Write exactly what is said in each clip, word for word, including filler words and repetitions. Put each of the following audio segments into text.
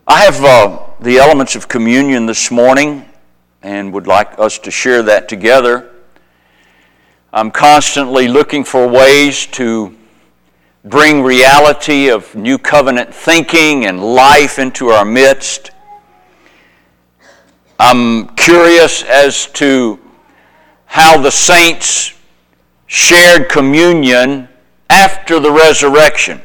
I have uh, the elements of communion this morning and would like us to share that together. I'm constantly looking for ways to bring reality of new covenant thinking and life into our midst. I'm curious as to how the saints shared communion after the resurrection,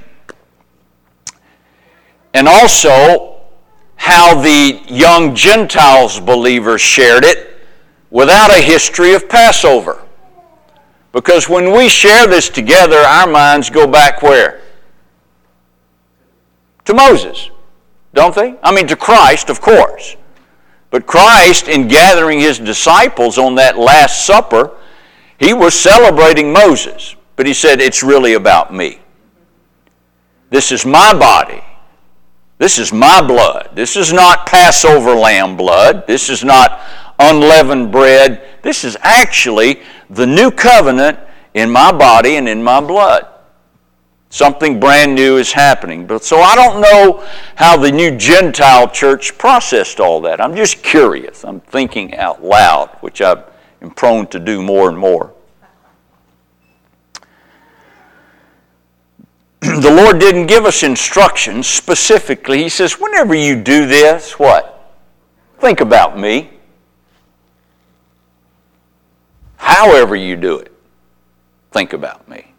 and also how the young Gentiles believers shared it without a history of Passover. Because when we share this together, our minds go back where? To Moses, don't they? I mean, to Christ, of course. But Christ, in gathering his disciples on that Last Supper, he was celebrating Moses. But he said, it's really about me. This is my body. This is my blood. This is not Passover lamb blood. This is not unleavened bread. This is actually the new covenant in my body and in my blood. Something brand new is happening. But so I don't know how the new Gentile church processed all that. I'm just curious. I'm thinking out loud, which I am prone to do more and more. The Lord didn't give us instructions specifically. He says, whenever you do this, what? Think about me. However you do it, think about me.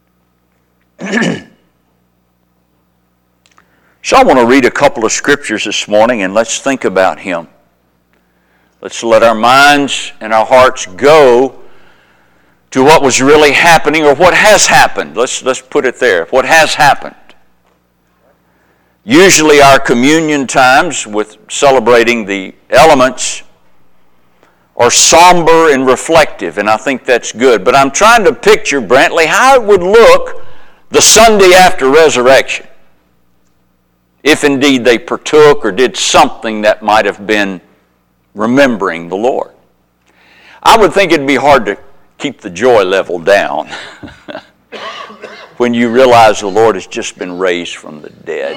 So I want to read a couple of scriptures this morning, and let's think about him. Let's let our minds and our hearts go to what was really happening, or what has happened. Let's, let's put it there. What has happened. Usually our communion times with celebrating the elements are somber and reflective, and I think that's good. But I'm trying to picture, Brantley, how it would look the Sunday after resurrection, if indeed they partook or did something that might have been remembering the Lord. I would think it'd be hard to keep the joy level down when you realize the Lord has just been raised from the dead.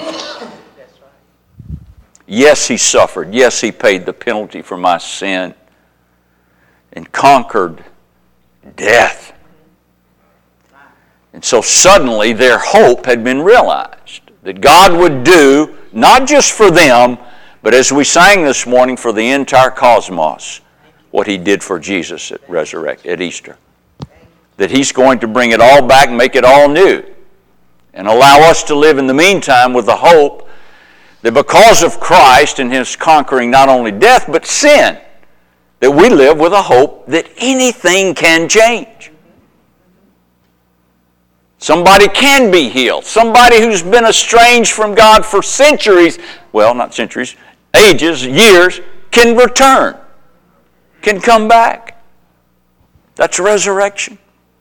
Yes, he suffered. Yes, he paid the penalty for my sin and conquered death. And so suddenly their hope had been realized, that God would do, not just for them, but as we sang this morning, for the entire cosmos, what he did for Jesus at resurrection, at Easter. That he's going to bring it all back and make it all new. And allow us to live in the meantime with the hope that because of Christ and his conquering not only death, but sin, that we live with a hope that anything can change. Somebody can be healed. Somebody who's been estranged from God for centuries, well, not centuries, ages, years, can return. Can come back. That's resurrection.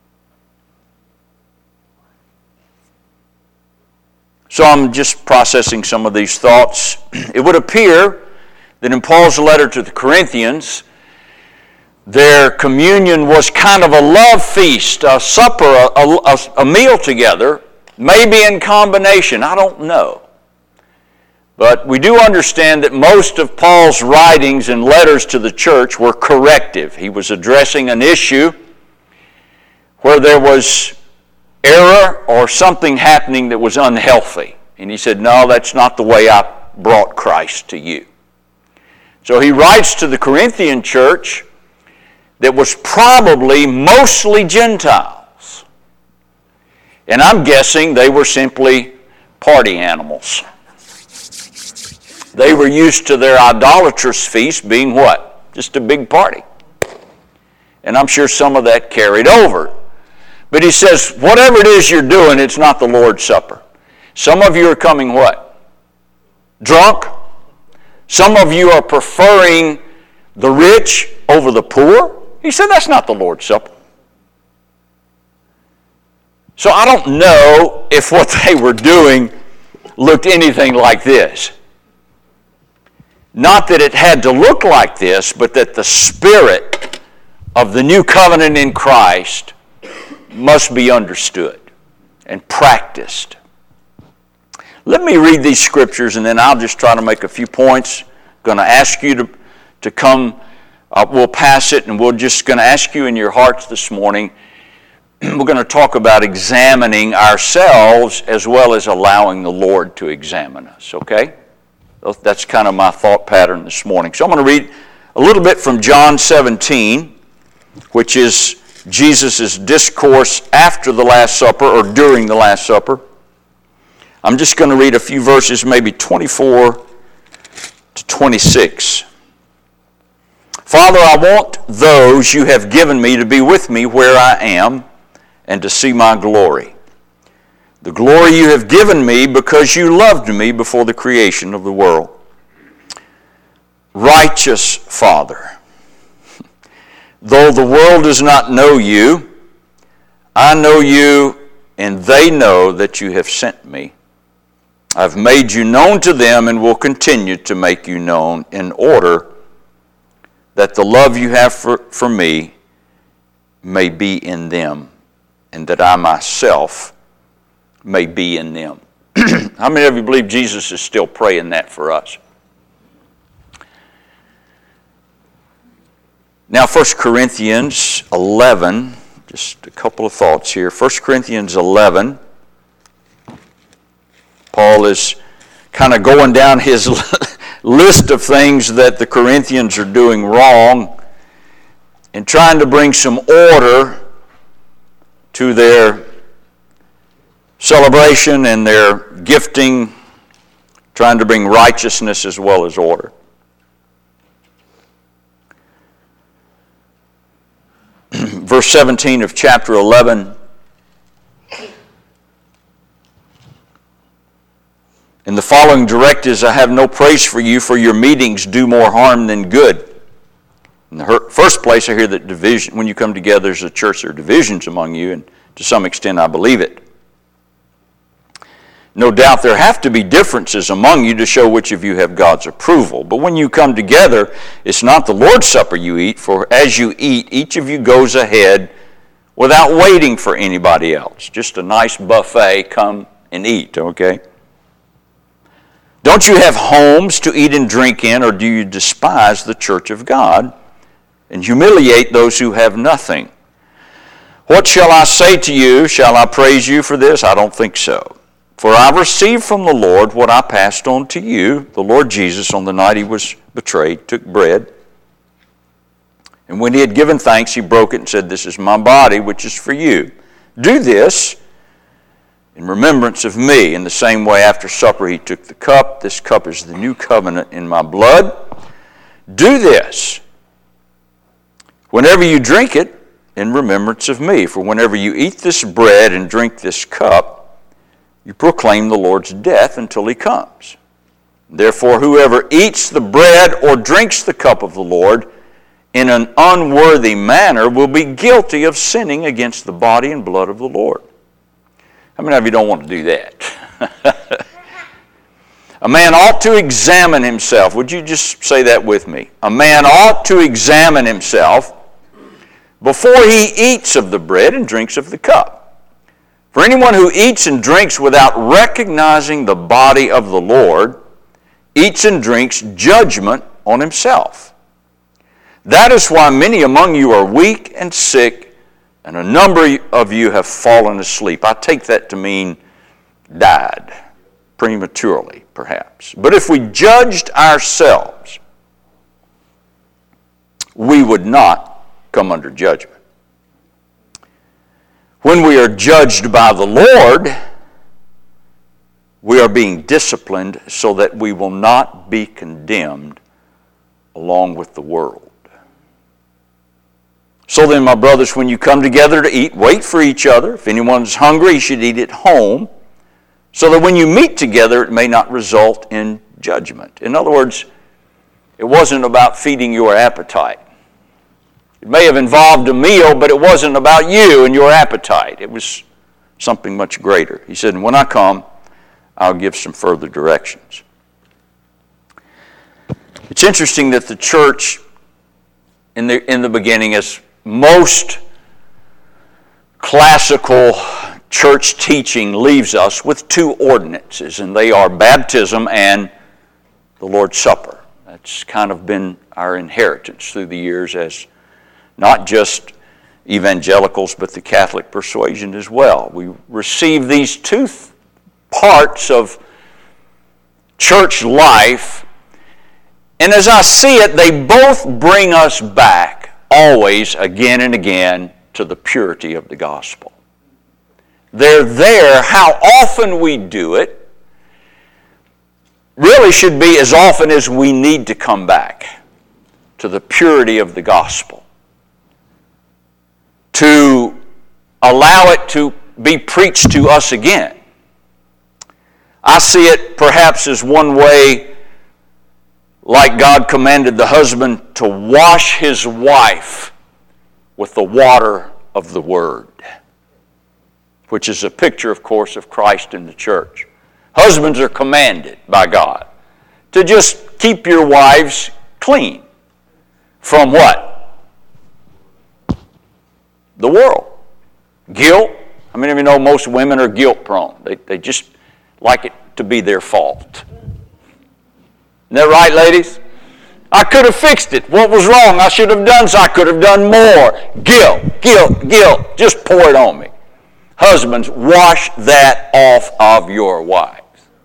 So I'm just processing some of these thoughts. It would appear that in Paul's letter to the Corinthians, their communion was kind of a love feast, a supper, a, a, a meal together, maybe in combination. I don't know. But we do understand that most of Paul's writings and letters to the church were corrective. He was addressing an issue where there was error or something happening that was unhealthy. And he said, no, that's not the way I brought Christ to you. So he writes to the Corinthian church that was probably mostly Gentiles. And I'm guessing they were simply party animals. They were used to their idolatrous feast being what? Just a big party. And I'm sure some of that carried over. But he says, whatever it is you're doing, it's not the Lord's Supper. Some of you are coming what? Drunk. Some of you are preferring the rich over the poor. He said, that's not the Lord's Supper. So I don't know if what they were doing looked anything like this. Not that it had to look like this, but that the spirit of the new covenant in Christ must be understood and practiced. Let me read these scriptures and then I'll just try to make a few points. Going to ask you to, to come, uh, we'll pass it and we're just going to ask you in your hearts this morning, we're going to talk about examining ourselves as well as allowing the Lord to examine us, okay? That's kind of my thought pattern this morning. So I'm going to read a little bit from John seventeen, which is Jesus' discourse after the Last Supper or during the Last Supper. I'm just going to read a few verses, maybe twenty-four to twenty-six. Father, I want those you have given me to be with me where I am and to see my glory. The glory you have given me because you loved me before the creation of the world. Righteous Father, though the world does not know you, I know you and they know that you have sent me. I've made you known to them and will continue to make you known in order that the love you have for, for me may be in them and that I myself may be in them. How many of you believe Jesus is still praying that for us? Now, First Corinthians eleven, just a couple of thoughts here. First Corinthians eleven, Paul is kind of going down his list of things that the Corinthians are doing wrong and trying to bring some order to their celebration and their gifting, trying to bring righteousness as well as order. Verse seventeen of chapter eleven. In the following directives, I have no praise for you, for your meetings do more harm than good. In the first place, I hear that division, when you come together as a church, there are divisions among you, and to some extent I believe it. No doubt there have to be differences among you to show which of you have God's approval. But when you come together, it's not the Lord's Supper you eat, for as you eat, each of you goes ahead without waiting for anybody else. Just a nice buffet, come and eat, okay? Don't you have homes to eat and drink in, or do you despise the church of God and humiliate those who have nothing? What shall I say to you? Shall I praise you for this? I don't think so. For I received from the Lord what I passed on to you. The Lord Jesus, on the night he was betrayed, took bread. And when he had given thanks, he broke it and said, "This is my body, which is for you. Do this in remembrance of me." In the same way, after supper, he took the cup. This cup is the new covenant in my blood. Do this whenever you drink it in remembrance of me. For whenever you eat this bread and drink this cup, you proclaim the Lord's death until he comes. Therefore, whoever eats the bread or drinks the cup of the Lord in an unworthy manner will be guilty of sinning against the body and blood of the Lord. How many of you don't want to do that? A man ought to examine himself. Would you just say that with me? A man ought to examine himself before he eats of the bread and drinks of the cup. For anyone who eats and drinks without recognizing the body of the Lord eats and drinks judgment on himself. That is why many among you are weak and sick, and a number of you have fallen asleep. I take that to mean died prematurely, perhaps. But if we judged ourselves, we would not come under judgment. When we are judged by the Lord, we are being disciplined so that we will not be condemned along with the world. So then, my brothers, when you come together to eat, wait for each other. If anyone's hungry, he should eat at home, so that when you meet together, it may not result in judgment. In other words, it wasn't about feeding your appetite. It may have involved a meal, but it wasn't about you and your appetite. It was something much greater. He said, when I come, I'll give some further directions. It's interesting that the church in the, in the beginning, as most classical church teaching leaves us with two ordinances, and they are baptism and the Lord's Supper. That's kind of been our inheritance through the years as not just evangelicals, but the Catholic persuasion as well. We receive these two th- parts of church life, and as I see it, they both bring us back always, again and again, to the purity of the gospel. They're there. How often we do it really should be as often as we need to come back to the purity of the gospel, to allow it to be preached to us again. I see it perhaps as one way, like God commanded the husband to wash his wife with the water of the Word, which is a picture, of course, of Christ in the church. Husbands are commanded by God to just keep your wives clean from what? The world. Guilt. How many of you know most women are guilt prone? They, they just like it to be their fault. Isn't that right, ladies? I could have fixed it. What was wrong? I should have done so. I could have done more. Guilt, guilt, guilt. Just pour it on me. Husbands, wash that off of your wives.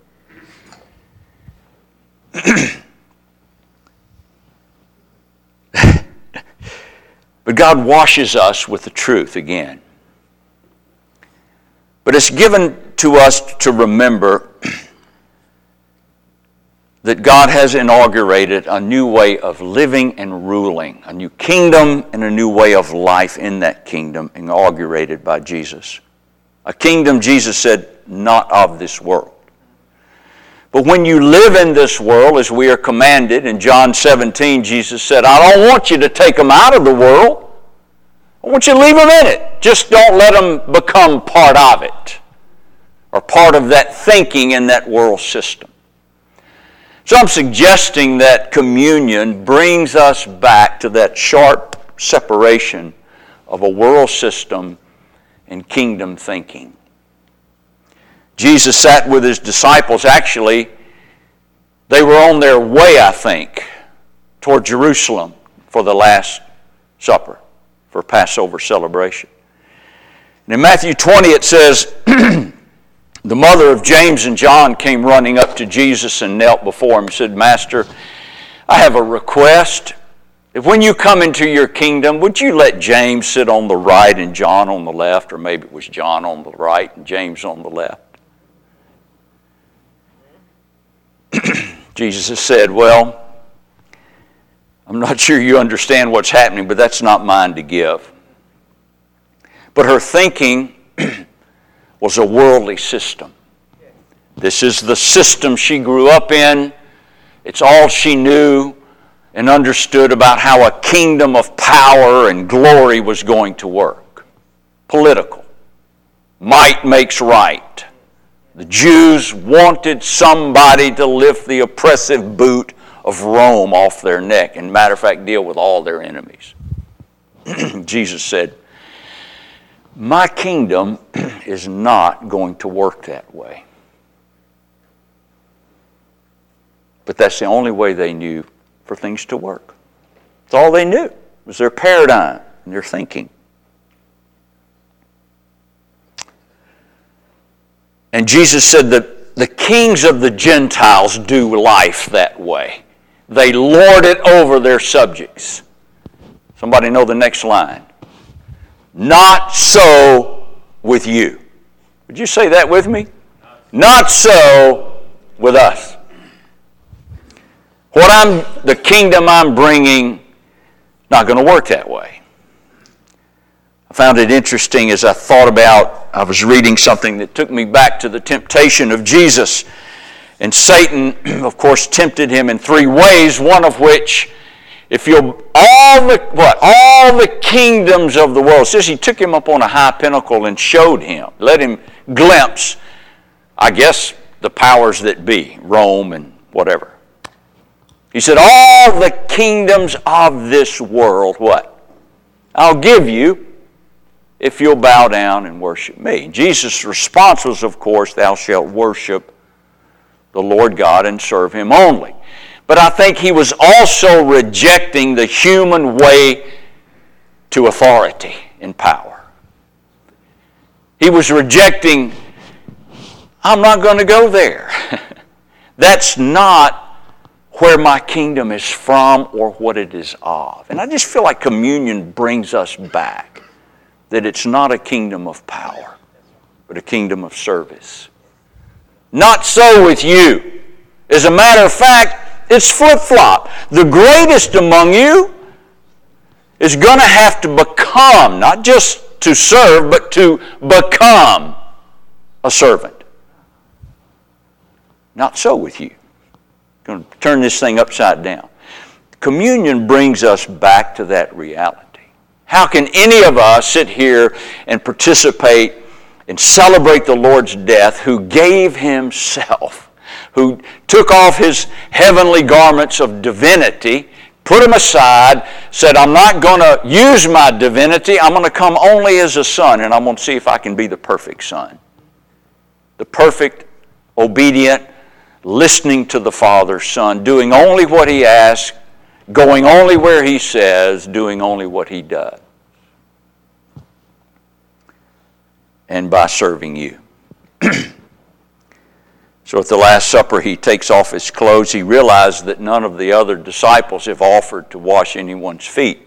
But God washes us with the truth again. But it's given to us to remember that God has inaugurated a new way of living and ruling, a new kingdom and a new way of life in that kingdom inaugurated by Jesus. A kingdom, Jesus said, not of this world. But when you live in this world, as we are commanded, in John seventeen, Jesus said, I don't want you to take them out of the world. I want you to leave them in it. Just don't let them become part of it, or part of that thinking in that world system. So I'm suggesting that communion brings us back to that sharp separation of a world system and kingdom thinking. Jesus sat with his disciples. Actually, they were on their way, I think, toward Jerusalem for the Last Supper, for Passover celebration. And in Matthew twenty it says, the mother of James and John came running up to Jesus and knelt before him and said, Master, I have a request. If when you come into your kingdom, would you let James sit on the right and John on the left? Or maybe it was John on the right and James on the left. Jesus has said, well, I'm not sure you understand what's happening, but that's not mine to give. But her thinking was a worldly system. This is the system she grew up in. It's all she knew and understood about how a kingdom of power and glory was going to work. Political. Might makes right. The Jews wanted somebody to lift the oppressive boot of Rome off their neck, and matter of fact, deal with all their enemies. Jesus said, my kingdom is not going to work that way. But that's the only way they knew for things to work. That's all they knew, was their paradigm and their thinking. And Jesus said that the kings of the Gentiles do life that way. They lord it over their subjects. Somebody know the next line. Not so with you. Would you say that with me? Not so with us. What I'm, the kingdom I'm bringing, not going to work that way. I found it interesting as I thought about, I was reading something that took me back to the temptation of Jesus. And Satan, of course, tempted him in three ways, one of which, if you'll, all the, what? All the kingdoms of the world. It says he took him up on a high pinnacle and showed him, let him glimpse, I guess, the powers that be, Rome and whatever. He said, all the kingdoms of this world, what? I'll give you if you'll bow down and worship me. Jesus' response was, of course, thou shalt worship the Lord God and serve him only. But I think he was also rejecting the human way to authority and power. He was rejecting, I'm not going to go there. That's not where my kingdom is from or what it is of. And I just feel like communion brings us back, that it's not a kingdom of power, but a kingdom of service. Not so with you. As a matter of fact, it's flip-flop. The greatest among you is going to have to become, not just to serve, but to become a servant. Not so with you. I'm going to turn this thing upside down. Communion brings us back to that reality. How can any of us sit here and participate and celebrate the Lord's death, who gave himself, who took off his heavenly garments of divinity, put them aside, said, I'm not going to use my divinity, I'm going to come only as a son, and I'm going to see if I can be the perfect son. The perfect, obedient, listening to the Father's Son, doing only what he asks, going only where he says, doing only what he does. And by serving you. So at the Last Supper, he takes off his clothes. He realized that none of the other disciples have offered to wash anyone's feet.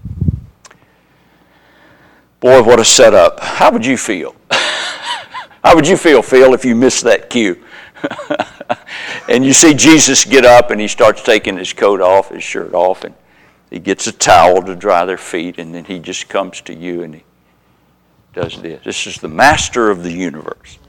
Boy, what a setup. How would you feel? How would you feel, Phil, if you missed that cue? And you see Jesus get up and he starts taking his coat off, his shirt off, and he gets a towel to dry their feet, and then he just comes to you and he does this. This is the master of the universe.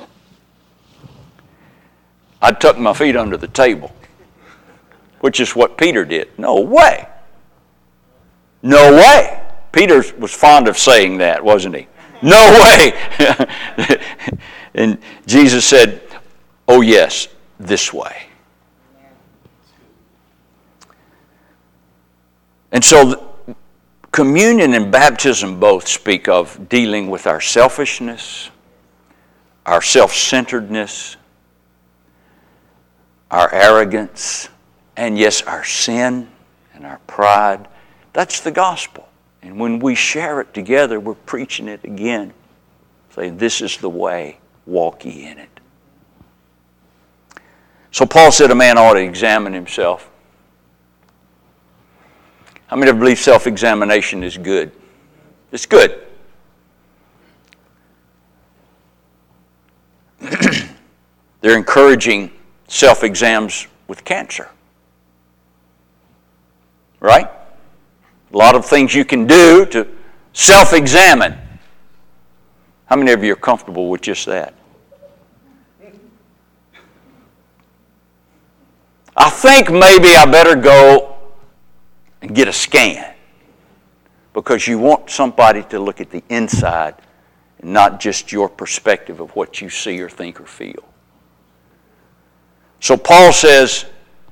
I'd tuck my feet under the table, which is what Peter did. No way. No way. Peter was fond of saying that, wasn't he? No way. And Jesus said, oh yes, this way. And so communion and baptism both speak of dealing with our selfishness, our self-centeredness, our arrogance, and yes, our sin and our pride. That's the gospel. And when we share it together, we're preaching it again, saying, this is the way, walk ye in it. So Paul said a man ought to examine himself. How many believe self-examination is good? It's good. They're encouraging self-exams with cancer. Right? A lot of things you can do to self-examine. How many of you are comfortable with just that? I think maybe I better go and get a scan, because you want somebody to look at the inside and not just your perspective of what you see or think or feel. So Paul says,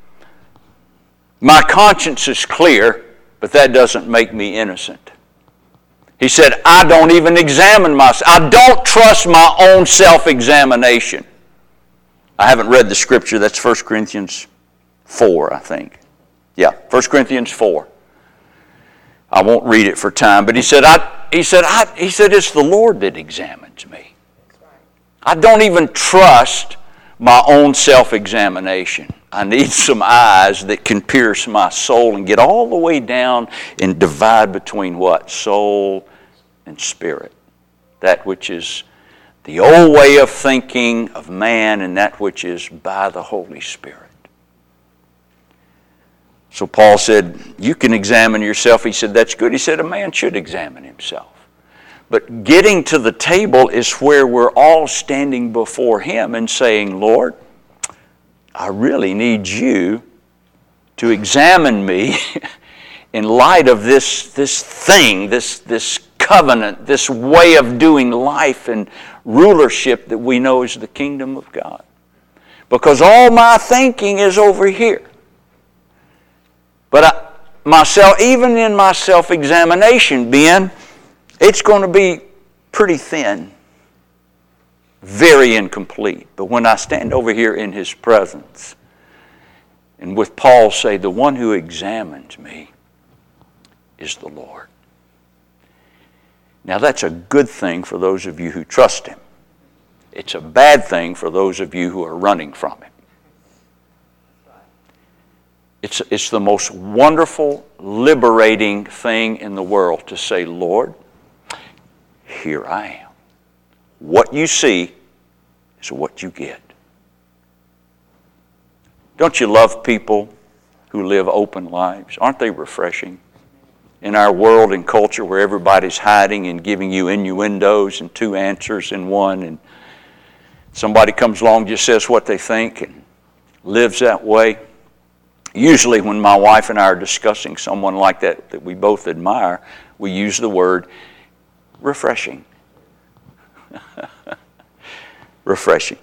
my conscience is clear, but that doesn't make me innocent. He said, I don't even examine myself. I don't trust my own self-examination. I haven't read the scripture. That's First Corinthians four, I think. Yeah, First Corinthians four. I won't read it for time, but he said, I, he said, I, he said, it's the Lord that examines me. I don't even trust my own self-examination. I need some eyes that can pierce my soul and get all the way down and divide between what? Soul and spirit. That which is the old way of thinking of man and that which is by the Holy Spirit. So Paul said, you can examine yourself. He said, that's good. He said, a man should examine himself. But getting to the table is where we're all standing before him and saying, Lord, I really need you to examine me in light of this, this thing, this, this covenant, this way of doing life and rulership that we know is the kingdom of God. Because all my thinking is over here. But I, myself, even in my self-examination, Ben, It's going to be pretty thin, very incomplete. But when I stand over here in His presence, and with Paul say, the one who examines me is the Lord. Now that's a good thing for those of you who trust Him. It's a bad thing for those of you who are running from Him. It's, it's the most wonderful, liberating thing in the world to say, Lord, here I am. What you see is what you get. Don't you love people who live open lives? Aren't they refreshing? In our world and culture where everybody's hiding and giving you innuendos and two answers in one, and somebody comes along and just says what they think and lives that way. Usually when my wife and I are discussing someone like that that we both admire, we use the word refreshing. Refreshing.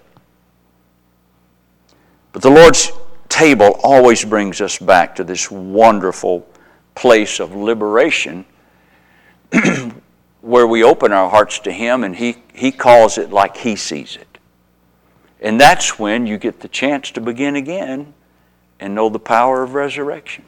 But the Lord's table always brings us back to this wonderful place of liberation where we open our hearts to Him and He, He calls it like He sees it. And that's when you get the chance to begin again and know the power of resurrection.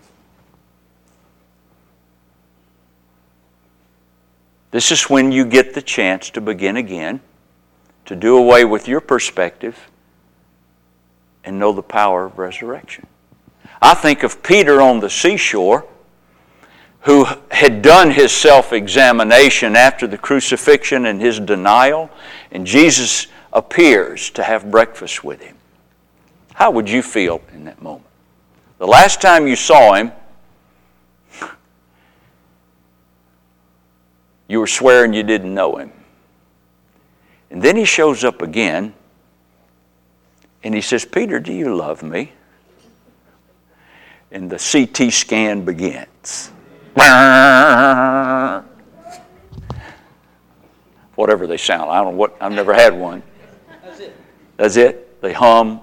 This is when you get the chance to begin again, to do away with your perspective and know the power of resurrection. I think of Peter on the seashore, who had done his self-examination after the crucifixion and his denial, and Jesus appears to have breakfast with him. How would you feel in that moment? The last time you saw Him, you were swearing you didn't know Him. And then He shows up again, and He says, Peter, do you love me? And the C T scan begins. Whatever they sound. I don't know what, I've never had one. That's it. That's it. They hum.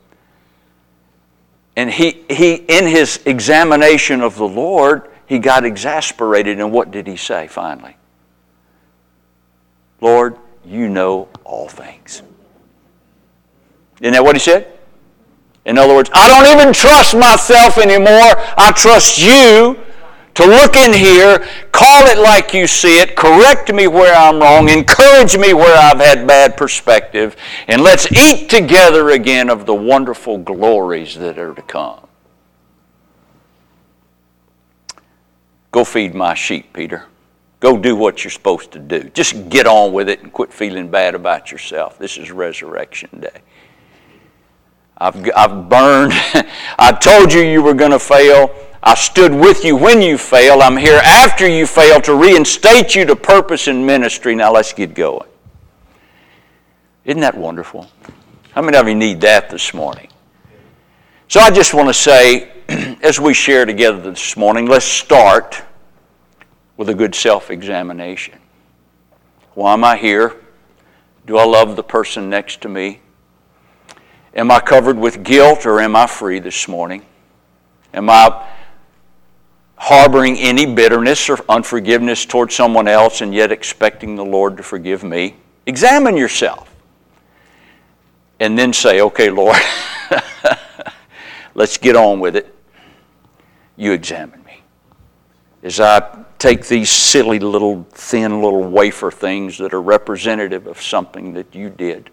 And he, he, in his examination of the Lord, he got exasperated. And what did he say finally? Lord, you know all things. Isn't that what he said? In other words, I don't even trust myself anymore. I trust you to look in here, call it like you see it, correct me where I'm wrong, encourage me where I've had bad perspective, and let's eat together again of the wonderful glories that are to come. Go feed my sheep, Peter. Go do what you're supposed to do. Just get on with it and quit feeling bad about yourself. This is Resurrection Day. I've, I've burned. I told you you were going to fail. I stood with you when you failed. I'm here after you failed to reinstate you to purpose and ministry. Now let's get going. Isn't that wonderful? How many of you need that this morning? So I just want to say, as we share together this morning, let's start with a good self-examination. Why am I here? Do I love the person next to me? Am I covered with guilt or am I free this morning? Am I harboring any bitterness or unforgiveness toward someone else and yet expecting the Lord to forgive me? Examine yourself. And then say, okay, Lord, let's get on with it. You examine me. As I take these silly little, thin little wafer things that are representative of something that you did.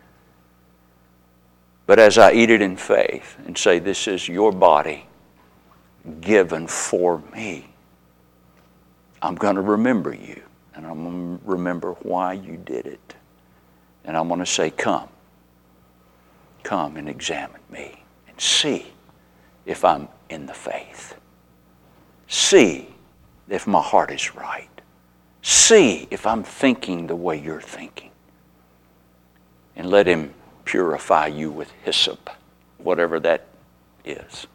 But as I eat it in faith and say, this is your body given for me, I'm going to remember you. And I'm going to remember why you did it. And I'm going to say, come. Come and examine me and see if I'm in the faith. See if my heart is right. See if I'm thinking the way you're thinking. And let Him purify you with hyssop, whatever that is.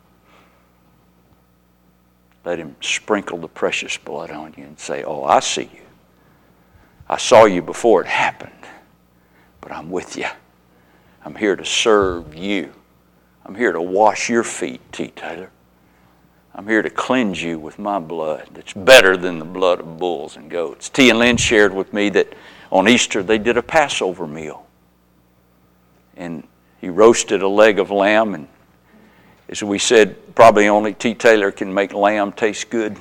Let Him sprinkle the precious blood on you and say, oh, I see you. I saw you before it happened, but I'm with you. I'm here to serve you. I'm here to wash your feet, T. Taylor. I'm here to cleanse you with my blood that's better than the blood of bulls and goats. T and Lynn shared with me that on Easter they did a Passover meal. And he roasted a leg of lamb, and as we said, probably only T. Taylor can make lamb taste good.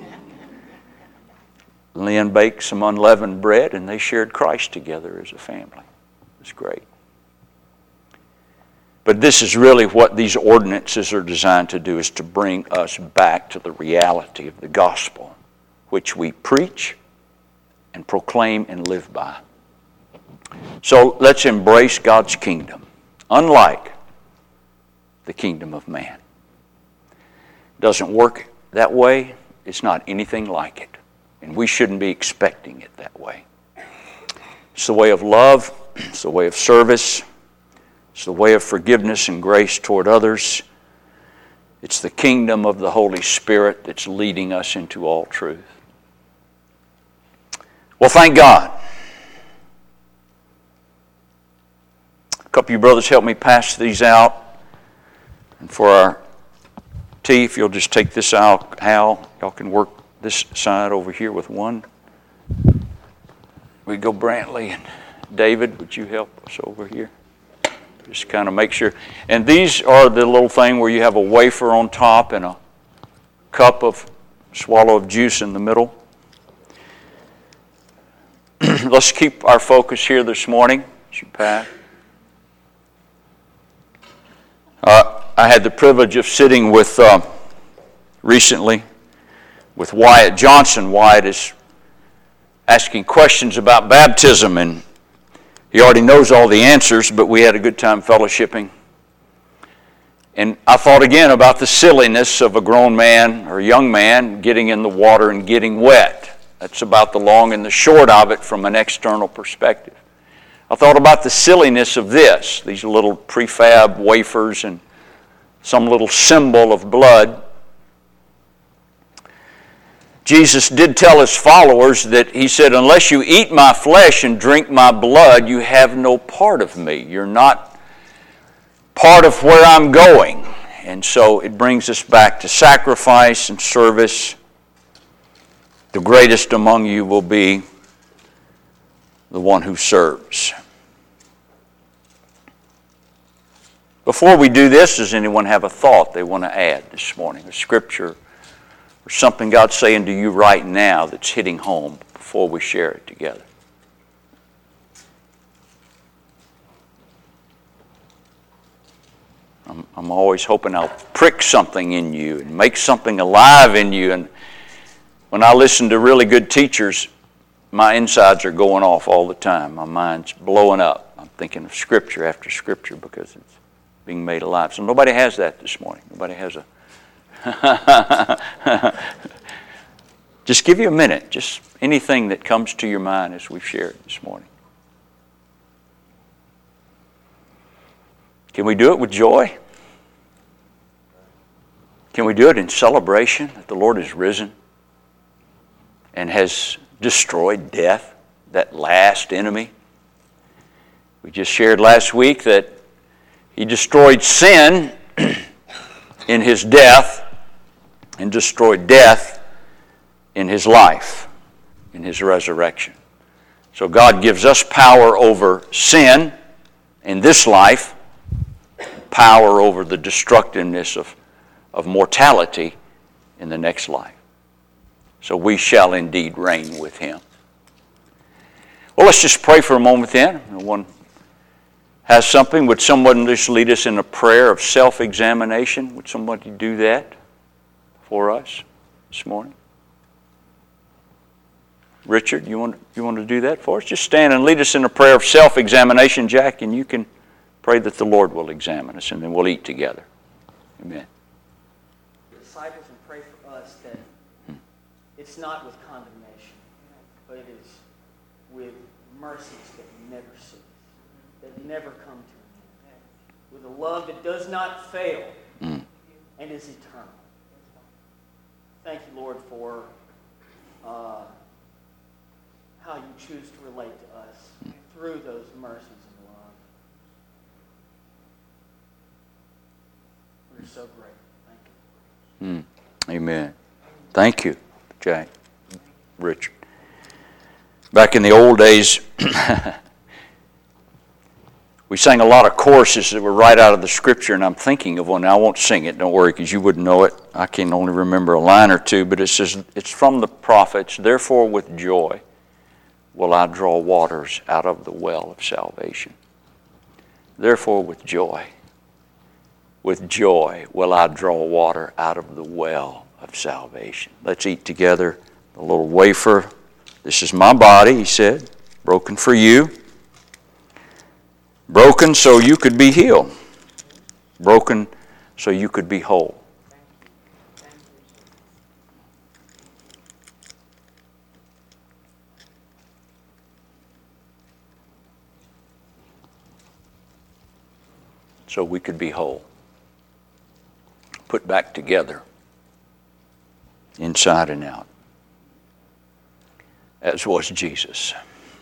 Lynn baked some unleavened bread, and they shared Christ together as a family. It was great. But this is really what these ordinances are designed to do, is to bring us back to the reality of the gospel, which we preach and proclaim and live by. So let's embrace God's kingdom, unlike the kingdom of man. It doesn't work that way. It's not anything like it. And we shouldn't be expecting it that way. It's the way of love. It's the way of service. It's the way of forgiveness and grace toward others. It's the kingdom of the Holy Spirit that's leading us into all truth. Well, thank God. A couple of you brothers help me pass these out. And for our tea, if you'll just take this out, Hal, y'all can work this side over here with one. We go Brantley and David, would you help us over here? Just kind of make sure. And these are the little thing where you have a wafer on top and a cup of swallow of juice in the middle. Let's keep our focus here this morning. As you pass. Uh, I had the privilege of sitting with uh, recently with Wyatt Johnson. Wyatt is asking questions about baptism, and he already knows all the answers, but we had a good time fellowshipping. And I thought again about the silliness of a grown man or a young man getting in the water and getting wet. That's about the long and the short of it from an external perspective. I thought about the silliness of this, these little prefab wafers and some little symbol of blood. Jesus did tell his followers that he said, unless you eat my flesh and drink my blood, you have no part of me. You're not part of where I'm going. And so it brings us back to sacrifice and service. The greatest among you will be the one who serves. Before we do this, does anyone have a thought they want to add this morning? A scripture or something God's saying to you right now that's hitting home before we share it together? I'm, I'm always hoping I'll prick something in you and make something alive in you. And when I listen to really good teachers, my insides are going off all the time. My mind's blowing up. I'm thinking of scripture after scripture because it's being made alive. So nobody has that this morning. Nobody has a just give you a minute. Just anything that comes to your mind as we've shared this morning. Can we do it with joy? Can we do it in celebration that the Lord is risen and has destroyed death, that last enemy? We just shared last week that he destroyed sin in his death and destroyed death in his life, in his resurrection. So God gives us power over sin in this life, power over the destructiveness of, of mortality in the next life. So we shall indeed reign with him. Well, let's just pray for a moment then. If one has something, would someone just lead us in a prayer of self-examination? Would somebody do that for us this morning? Richard, you want, you want to do that for us? Just stand and lead us in a prayer of self-examination, Jack, and you can pray that the Lord will examine us, and then we'll eat together. Amen. Disciples, and pray for us that hmm. it's not with condemnation, but it is with mercies that never cease, that never come to an end, with a love that does not fail mm. and is eternal. Thank you, Lord, for uh, how you choose to relate to us mm. through those mercies and love. We're so grateful. Thank you. Mm. Amen. Thank you, Jack, Richard. Back in the old days, we sang a lot of choruses that were right out of the Scripture, and I'm thinking of one. Now, I won't sing it, don't worry, because you wouldn't know it. I can only remember a line or two, but it says, it's from the prophets, therefore with joy will I draw waters out of the well of salvation. Therefore with joy, with joy will I draw water out of the well of salvation. Let's eat together the little wafer. This is my body, he said, broken for you. Broken so you could be healed. Broken so you could be whole. So we could be whole. Put back together. Inside and out. As was Jesus.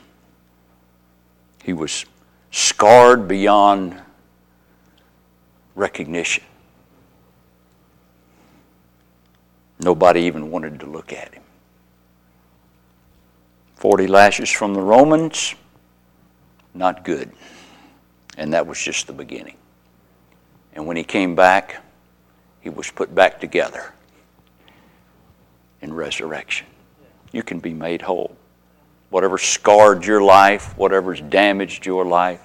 He was scarred beyond recognition. Nobody even wanted to look at him. Forty lashes from the Romans, not good. And that was just the beginning. And when he came back, he was put back together in resurrection. You can be made whole. Whatever scarred your life, whatever's damaged your life,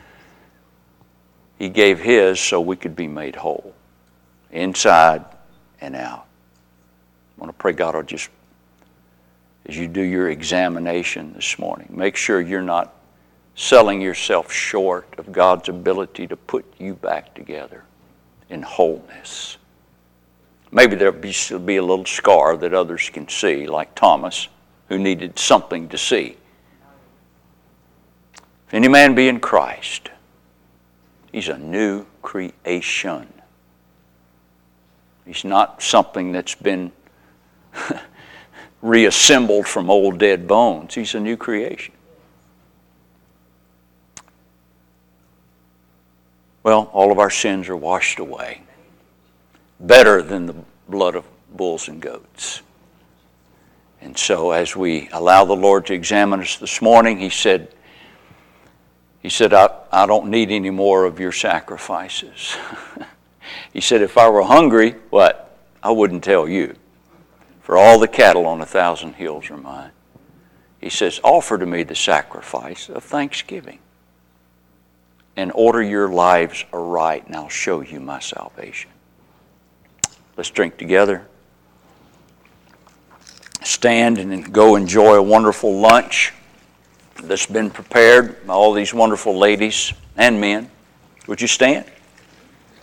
he gave his so we could be made whole, inside and out. I want to pray God will just, as you do your examination this morning, make sure you're not selling yourself short of God's ability to put you back together in wholeness. Maybe there'll be, still be a little scar that others can see, like Thomas, who needed something to see. If any man be in Christ, he's a new creation. He's not something that's been reassembled from old dead bones. He's a new creation. Well, all of our sins are washed away. Better than the blood of bulls and goats. And so as we allow the Lord to examine us this morning, he said, he said, I, I don't need any more of your sacrifices. He said, if I were hungry, what? I wouldn't tell you. For all the cattle on a thousand hills are mine. He says, offer to me the sacrifice of thanksgiving. And order your lives aright, and I'll show you my salvation. Let's drink together. Stand and go enjoy a wonderful lunch that's been prepared by all these wonderful ladies and men. Would you stand?